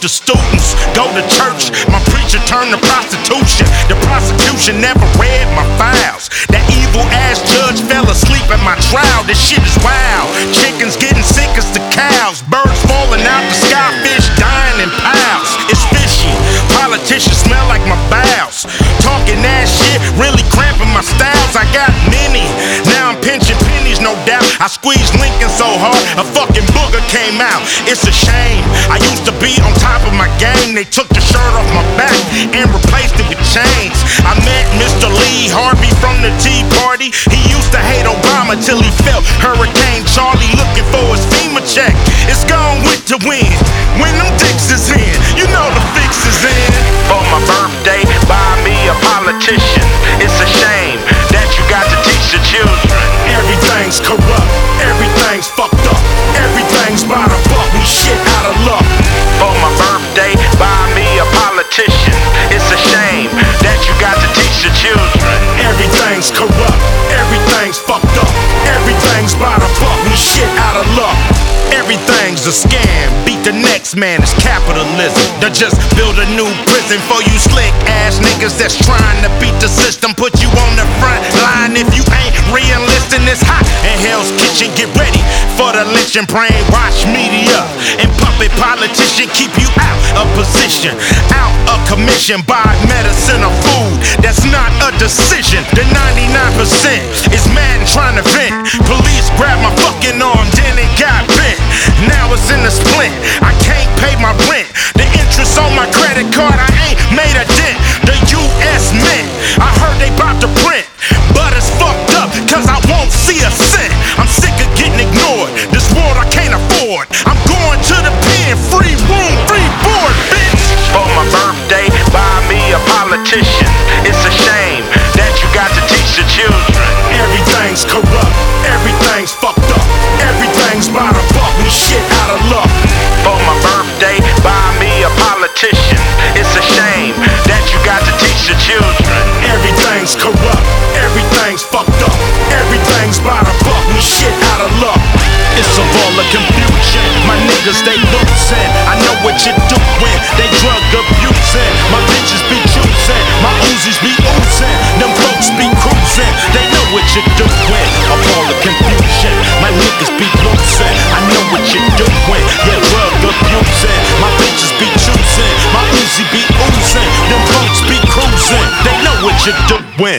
the students go to church. My preacher turned to prostitution. The prosecution never read my files. That evil ass judge fell asleep at my trial. This shit is wild. Chickens getting sick as the cows. Birds falling out the sky. Fish dying in piles. It's fishy. Politicians smell like my bowels. Talking that shit really cramping my styles. I got many. Now I'm pinching pennies, no doubt. I squeezed Lincoln so hard, a fucking booger came out. It's a shame. I used to be on top of my game. They took the shirt off my back and replaced it with chains. I met Mr. Lee Harvey from the Tea Party. He used to hate Obama till he felt Hurricane Charlie looking for his FEMA check. It's gone with the wind. When them dicks is in, you know the fix is in. For my birthday, buy me a politician. It's a shame that you got to teach the children. Everything's corrupt, everything's fucked up, everything's by the buck, we shit out of luck. For my birthday, buy me a politician. It's a shame that you got to teach the children. Everything's corrupt, everything's fucked up, everything's by the buck, we shit out of luck. Everything's a scam, beat the next man, it's capitalism. They just build a new prison for you slick ass niggas that's trying to beat the system. Put you on the front line if you ain't re-enlisting. It's hot in Hell's Kitchen, get ready for the lynching. Brainwash media and puppet politician keep you out of position, out of commission. Buy medicine or food, that's not a decision. The 99% is mad and trying to vent. Police grab my fucking arm, then it got bent. Now it's in the splint, I can't pay my rent. The interest on my credit card, I ain't made a dent. The US Mint, I heard they bout to print, but it's fucked up, cause I won't see a cent. I'm sick of getting ignored, this world I can't afford. I'm going to the pen, free room, free board, bitch. For my birthday, buy me a politician. It's a shame that you got to teach the children. Everything's corrupt, everything's fucked up, everything's by the buck, we shit out of luck. For my birthday, buy me a politician. It's a shame that you got to teach the children. Everything's corrupt, everything's fucked up, everything's by the buck, we shit out of luck. It's a ball of confusion, my niggas they losing. I know what you're doing, they drug abusing. My bitches be choosing, my Uzis be oozing. Them folks be cruising, they know what you're doing. A ball of confusion, my niggas be losing. I know what you're doing, yeah, drug abusing. My bitches be choosing, my Uzi be oozing. Them folks be cruising, they know what you're doing.